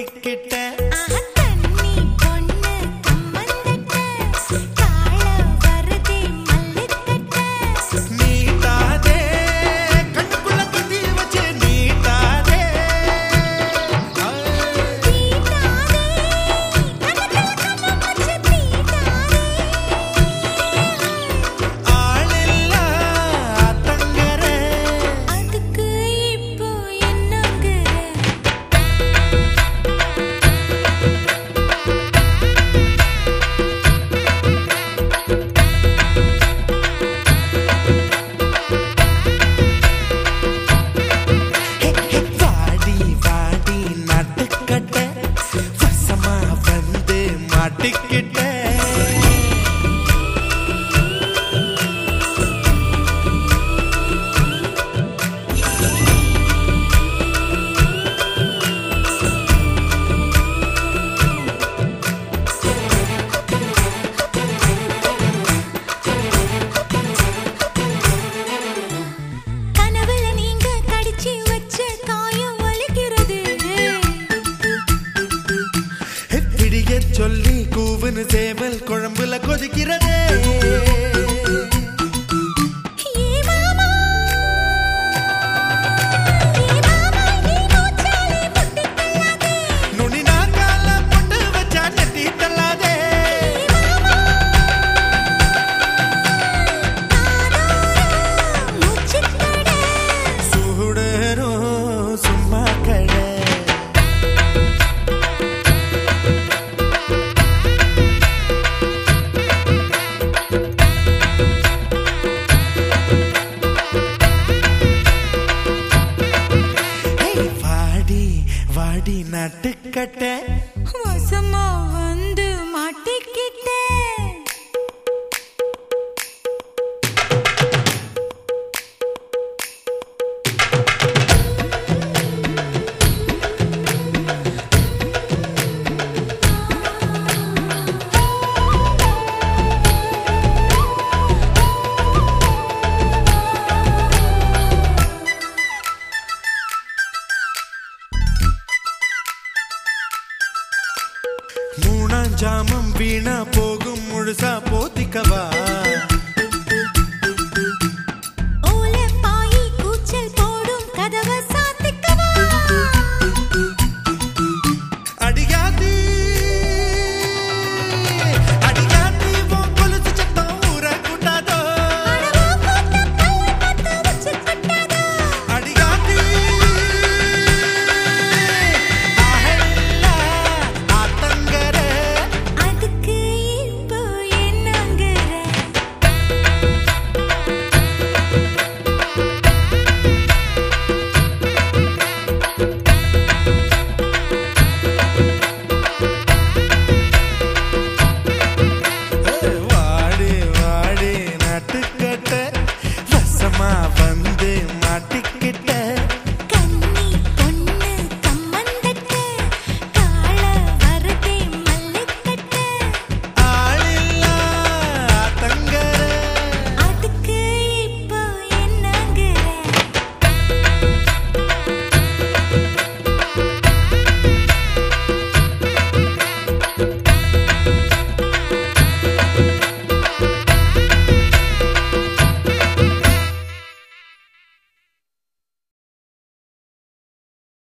மாட்டிக்கிட்டேன். தண்ணி பொண்ணு கம்மந்தட்ட கால வருதே மல்லுக்கட்ட நீட்டாதே கண்ணுக்குள்ள குத்தி வச்சு நீட்டாதே ஆளில்லா தங்கரே அதுக்கு இப்போ என்னங்க வாடி வாடி நட்டுக்கட்ட வசமா வந்து மாட்டிக்கிட்ட. கனவுல நீங்க கடிச்சு வச்ச காயம் வலிக்கிறது பிடிய சொல்லி கூவுன்னு சேவல் குழம்புல கொதிக்கிறதே. ஏ மாமா நீ மூச்சாலே முட்டி தள்ளாதே நுனி நாக்கால போட்டு வச்சா நெத்தி தள்ளாதே. மூச்சுக்கட சூடரும் சும்மா கடை. வாடி வாடி நட்டுக்கட்ட வசமா வந்து மாட்டிக்கிட்டேன். மூணாம் ஜாமம் வீணா போகும் முழுசா போத்திக்கவா